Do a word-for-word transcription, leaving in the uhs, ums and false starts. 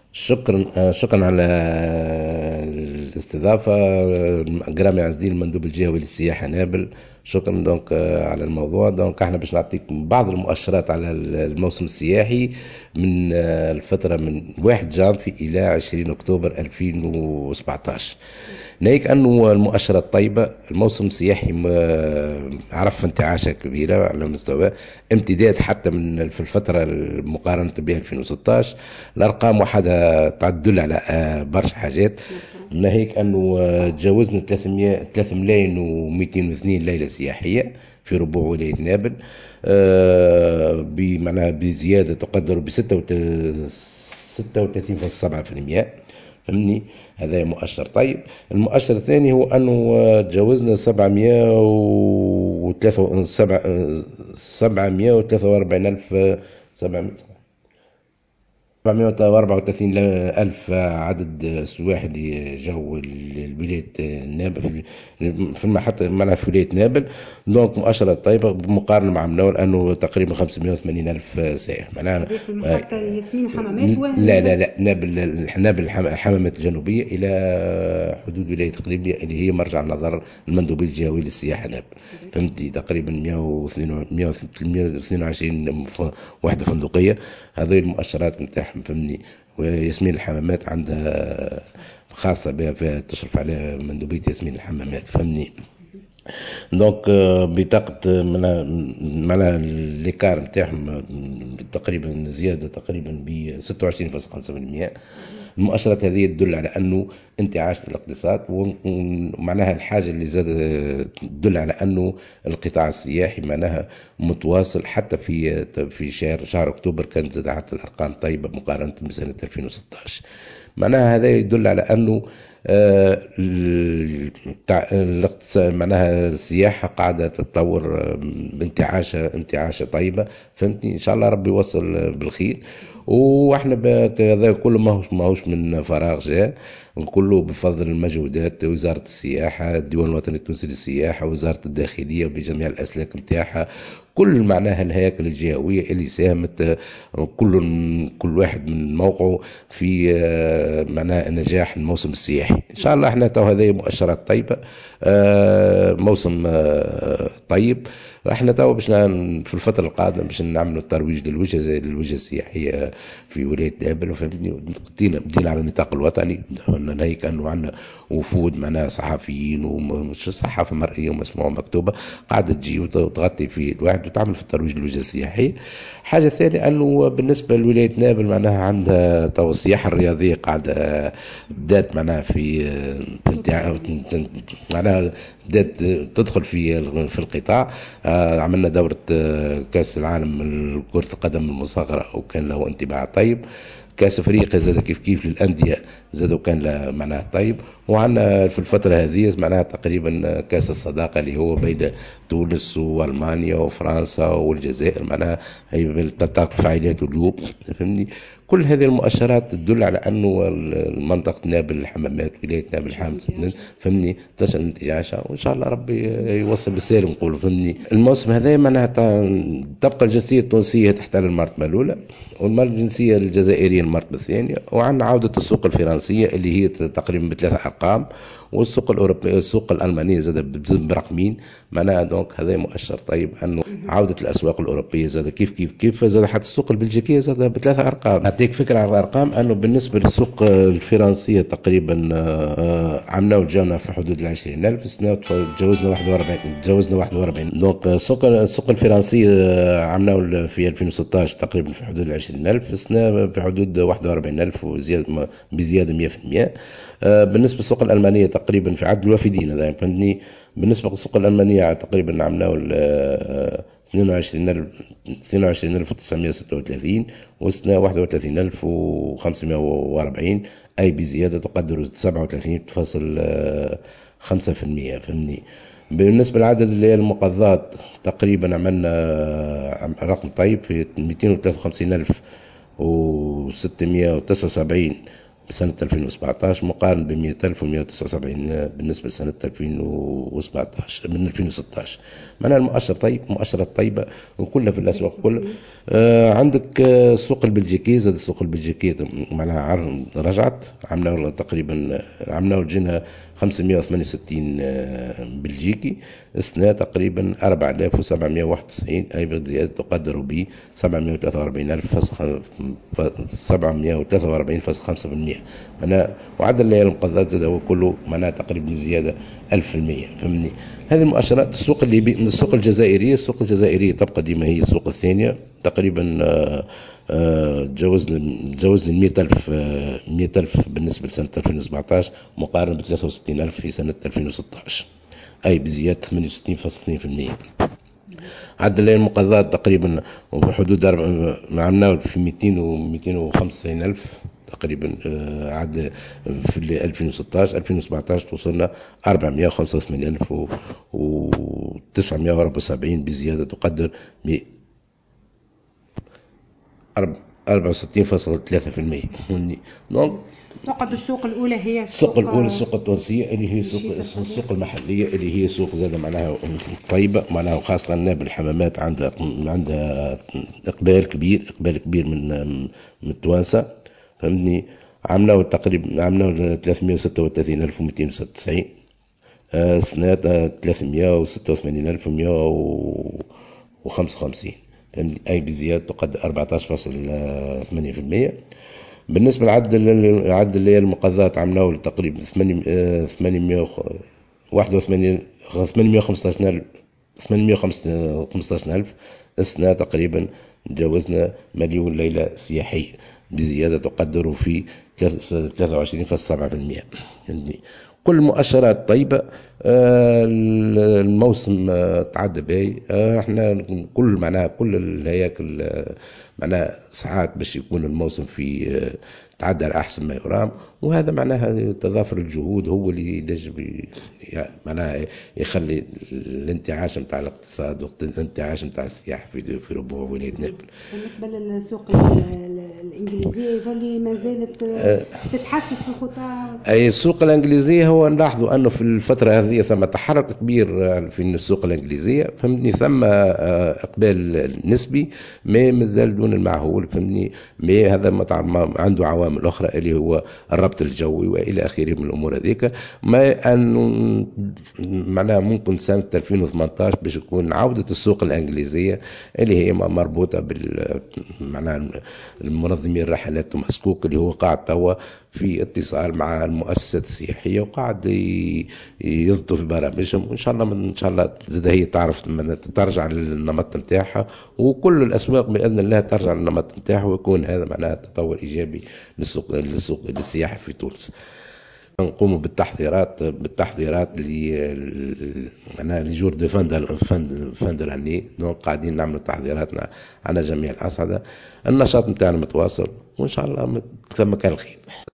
شكرا آه، شكرا على الاستضافة. جرامي عزدين المندوب الجهوي للسياحة نابل. شكرا دونك آه، على الموضوع. دونك احنا باش نعطيكم بعض المؤشرات على الموسم السياحي من آه، الفترة من واحد جانفي إلى عشرين أكتوبر ألفين وسبعطاش. ناهيك أنه المؤشرات طيبة. الموسم السياحي م- عرف انتعاشة كبيرة على مستوى امتداد حتى من في الفترة المقارنة ب ألفين وستطاش. الأرقام وحدها تعدل على آه، برشا حاجات. ناهيك أنه آه، تجاوزنا ثلاثمائة ثلاثة ملايين ومئتين واثنين ليلة سياحية في ربوع ولاية نابل. آه، بمعنى بزيادة تقدر ب ستة وثلاثين فاصلة سبعة بالمئة. فهمني؟ هذا مؤشر طيب. المؤشر الثاني هو أنه آه، تجاوزنا سبعمائة وثلاثة سبعمائة وثلاثة وأربعين ألف سبعمائة أربعمائة وأربعة وثلاثين ألف عدد السواح اللي جو الولاية نابل في المحطة منها في ولاية نابل. دونك مؤشرة طيبة بمقارنة مع منور أنه تقريبا خمسمائة وثمانين ألف سائح معناها. هذه في المحطة ياسمين الحمامات لا ولا؟ لا لا نابل نابل الحمامات الجنوبية إلى حدود ولاية قليبية اللي هي مرجع نظر المندوبية الجهوية للسياحة نابل. فهمتي؟ تقريبا مائة واثنين وعشرين وحدة فندقية. هذه المؤشرات نتاعهم. فهمني؟ وياسمين الحمامات عندها خاصة بها فيها تشرف على مندوبية ياسمين الحمامات. فهمني؟ دونك آه، بطاقة معناها معناها ليكار نتاعهم آه، تقريبا زيادة تقريبا ب ستة وعشرين فاصلة خمسة بالمئة. المؤشرات هذه تدل على انه انتعاش الاقتصاد، ومعناها الحاجة اللي زاد تدل على انه القطاع السياحي معناها متواصل حتى في في شهر شهر اكتوبر كانت زاد حتى الارقام طيبة مقارنة بسنة ألفين وستطاش. معناها هذا يدل على انه آه، الاقتصاد معناها السياحة قاعدة تتطور آه، بانتعاشة انتعاشة طيبة. فهمتني؟ إن شاء الله ربي يوصل بالخير. واحنا هذا كله ماهوش ماهوش من فراغ جاء، كله بفضل المجهودات وزارة السياحة، الديوان الوطني التونسي للسياحة، وزارة الداخلية بجميع الأسلاك نتاعها، كل معناها الهياكل الجهوية اللي ساهمت كل كل واحد من موقعه في آه، معناها نجاح الموسم السياحي. إن شاء الله احنا تو هذه مؤشرات طيبة. آه، موسم آه، طيب. احنا تو باش في الفترة القادمة باش نعملوا الترويج للوجهة زي للوجهة السياحية في ولاية نابل. وفهمتني؟ بدينا بدينا على النطاق الوطني. ناهيك انه عندنا وفود معناها صحفيين ومش صحافة مرئية ومسموعة ومكتوبة قاعدة تجي وتغطي في الواحد وتعمل في الترويج للوجهة السياحية. حاجة ثانية أنه بالنسبة لولاية نابل معناها عندها تو السياحة الرياضية قاعدة بدات معناها في تنتع معناها بدات تدخل في في القطاع. آه، عملنا دورة آه، كأس العالم لكرة القدم المصغرة وكان له انطباع طيب. كاس افريقيا زاد كيف كيف للانديه زاد وكان له معناه طيب. وعندنا في الفتره هذه معناها تقريبا كاس الصداقه اللي هو بين تونس والمانيا وفرنسا والجزائر معناها هي تلتقي فعاليات اليوم. فهمني؟ كل هذه المؤشرات تدل على انه المنطقه نابل الحمامات ولايه نابل الحمامات فهمني تنشر انتعاشها، وان شاء الله ربي يوصل بالسالم نقول. فهمني؟ الموسم هذا معناها تبقى الجنسيه التونسيه تحتل المرتبه الاولى، والجنسيه الجزائريه المرتبه الثانيه، وعندنا عوده السوق الفرنسيه اللي هي تقريبا بثلاث ارقام، والسوق الاوروبي السوق الالمانيه زاد برقمين. معناها دونك هذا مؤشر طيب انه عوده الاسواق الاوروبيه زاد كيف كيف كيف زاد حتى السوق البلجيكيه زاد بثلاث ارقام. اعطيك فكره على الارقام انه بالنسبه للسوق الفرنسيه تقريبا آه، عملنا وجانا في حدود ال عشرين ألف السنه، تجاوزنا واحد وأربعين تجاوزنا واحد وأربعين. دونك السوق السوق الفرنسيه عملنا في ألفين وستطاش تقريبا في حدود ال عشرين ألف السنه في حدود واحد وأربعين ألف وزياده بزياده مئة بالمئة. آه، بالنسبه للسوق الالمانيه تقريبا في عدد الوافدين هذا فهمتني. بالنسبه للسوق الالمانيه تقريبا عملنا اثنين وعشرين ألف اثنين وعشرين ألف وتسعمائة وستة وثلاثين والسنة واحد وثلاثين ألف وخمسمائة وأربعين، أي بزيادة تقدر سبعة وثلاثين فاصلة خمسة بالمئة. فهمني؟ بالنسبة للعدد اللي هي المقاضات تقريبا عملنا رقم طيب في مئتين وثلاثة وخمسين ألف وستمائة وتسعة وسبعين سنة ألفين وسبعطاش مقارن ب مئة ألف ومئة وتسعة وسبعين بالنسبة لسنة ألفين وسبعطاش من ألفين وستطاش. معناها المؤشر طيب، مؤشرات طيبة وكلها في الأسواق كلها. آه عندك آه السوق البلجيكي، زاد السوق البلجيكي معناها رجعت، عملنا تقريبا عملنا لجينا خمسمئة وثمانية وستين آه بلجيكي، السنة تقريبا أربعة آلاف وسبعمئة وواحد وتسعين، أي بزيادة تقدر ب سبعمئة وثلاثة وأربعين ألف سبعمئة وثلاثة وأربعين فاصلة خمسة بالمئة. معناها وعدد الليالي المقضات زاد هو كله معناها تقريبا زيادة ألف بالمئة. فهمني هذه المؤشرات. السوق اللي من السوق الجزائرية، السوق الجزائرية تبقى ديما هي السوق الثانية تقريبا. تجاوزنا تجاوزنا المئة ألف مئة ألف بالنسبة لسنة ألفين وسبعطاش مقارنة ب ثلاثة وستين ألف في سنة ألفين وستطاش، أي بزيادة ثمانية وستين فاصلة اثنين بالمئة. عدد الليالي المقضات تقريبا وفي حدود عملناه في مئتين و مئتين وخمسة وتسعين ألف تقريبا. عاد في ألفين وستطاش ألفين وسبعطاش وصلنا أربعمئة وخمسة وثمانين ألف وتسعمئة وأربعة وسبعين بزيادة تقدر أربعة وستين فاصلة ثلاثة بالمئة. دونك نقد السوق الأولى هي السوق الأولى السوق التونسية اللي هي السوق السوق المحلية اللي هي سوق زادة معناها طيبة، معناها خاصة بالحمامات عندها عندها إقبال كبير، إقبال كبير من من التوانسة. فهمتني. عملوا تقريبا عملوا ثلاثمئة وستة وثلاثين ألف ومئتين وستة وتسعين، سنة ثلاثمئة وستة وثمانين ألف ومئة وخمسة وخمسين، أي بزيادة تقدر أربعة عشر فاصلة ثمانية بالمئة. بالنسبة لعدد عدد الليالي المقضات عملناه تقريبا ثمانمئة وواحد وثمانين ثمانمئة وخمسة عشر ألف ثمانمئة وخمسة عشر ألف، السنة تقريبا تجاوزنا مليون ليلة سياحية بزيادة تقدر في ثلاثة وعشرين فاصلة سبعة بالمئة. يعني كل المؤشرات طيبة. الموسم تعدى باهي. احنا كل معناها كل الهياكل معناها ساعات باش يكون الموسم في تعدى على احسن ما يرام، وهذا معناها تضافر الجهود هو اللي يجب معناها يخلي الانتعاش نتاع الاقتصاد والانتعاش نتاع السياحة في في ربوع ولاية نابل. بالنسبة للسوق الإنجليزية يظل ما زالت تتحسس في الخطى. أي السوق الإنجليزية هو نلاحظوا أنه في الفترة هذه ثم تحرك كبير في السوق الإنجليزية. فهمتني. ثم إقبال نسبي ما مازال دون المعهول. فهمتني. ما هذا ما عنده عوامل أخرى اللي هو الربط الجوي وإلى آخره من الأمور هذيك. ما أن معناها ممكن سنة ألفين وثمانطاش باش يكون عودة السوق الإنجليزية اللي هي مربوطة بال معناها المنظمين الرحلات توماس كوك اللي هو قاعد توا في اتصال مع المؤسسات السياحية وقاعد يضبطوا في برامجهم، وإن شاء الله إن شاء الله زاد هي تعرف ترجع للنمط نتاعها، وكل الأسواق بإذن الله ترجع للنمط نتاعها، ويكون هذا معناه تطور إيجابي للسوق للسوق للسياحة في تونس. نقوم بالتحضيرات بالتحضيرات ل معناها لجور دو فان فان دو لاني. دونك قاعدين نعملوا تحضيراتنا على جميع الأصعدة. النشاط نتاعنا متواصل وإن شاء الله ثم كان الخير.